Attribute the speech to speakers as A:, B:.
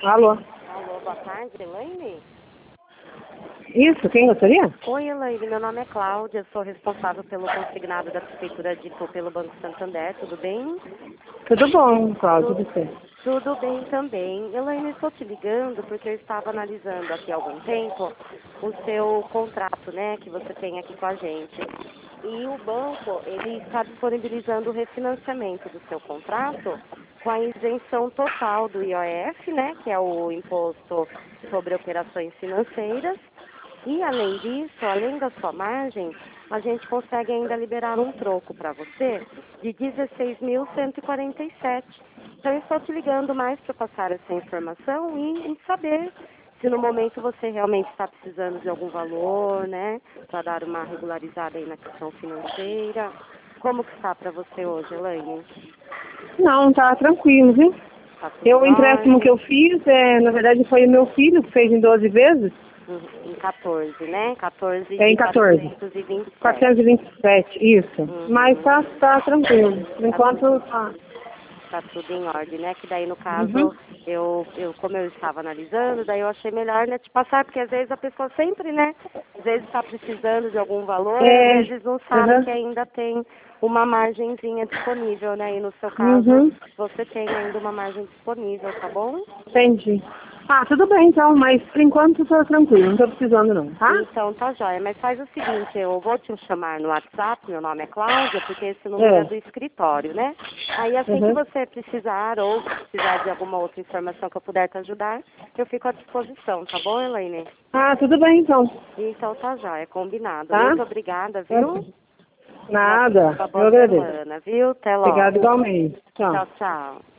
A: Alô?
B: Alô, boa tarde, Elaine?
A: Isso, quem gostaria?
B: Oi, Elaine, meu nome é Cláudia, sou responsável pelo consignado da Prefeitura de Itu pelo Banco Santander, tudo bem?
A: Tudo bom, Cláudio, você?
B: Tudo bem também. Elaine, estou te ligando porque eu estava analisando aqui há algum tempo o seu contrato, né, que você tem aqui com a gente. E o banco, ele está disponibilizando o refinanciamento do seu contrato com a isenção total do IOF, né, que é o Imposto sobre Operações Financeiras. E, além disso, além da sua margem, a gente consegue ainda liberar um troco para você de 16.147. Então, eu estou te ligando mais para passar essa informação e saber se no momento você realmente está precisando de algum valor, né, para dar uma regularizada aí na questão financeira. Como que está para você hoje, Elaine?
A: Não, tá tranquilo, viu?
B: Tá tudo
A: O
B: em
A: empréstimo que
B: ordem?
A: eu fiz, na verdade, foi o meu filho que fez em 12 vezes.
B: Em 14, né? 14
A: É em
B: de
A: 14.
B: 427.
A: 427, isso. Mas
B: Uhum.
A: tá tranquilo. Por
B: Tá tudo,
A: enquanto, tá.
B: tá tudo em ordem, né? Que daí, no caso,
A: Uhum.
B: como eu estava analisando, daí eu achei melhor, né, te passar, porque às vezes a pessoa sempre, né, às vezes está precisando de algum valor e às vezes não sabe que
A: Uhum.
B: ainda tem uma margenzinha disponível, né? E no seu caso,
A: Uhum.
B: você tem ainda uma margem disponível, tá bom?
A: Entendi. Ah, tudo bem então, mas por enquanto tô tranquilo, não tô precisando não, tá?
B: Então, tá joia. Mas faz o seguinte, eu vou te chamar no WhatsApp, meu nome é Cláudia, porque esse número é
A: É.
B: do escritório, né? Aí, assim que
A: Uhum.
B: você precisar ou precisar de alguma outra informação que eu puder te ajudar, eu fico à disposição, tá bom, Elaine?
A: Ah, tudo bem então,
B: Então, tá joia, combinado.
A: tá?
B: Muito obrigada, viu? Uma
A: Nada, eu
B: boa
A: agradeço.
B: semana, viu? Até
A: Obrigada
B: logo.
A: igualmente. Tchau.
B: Tchau, tchau.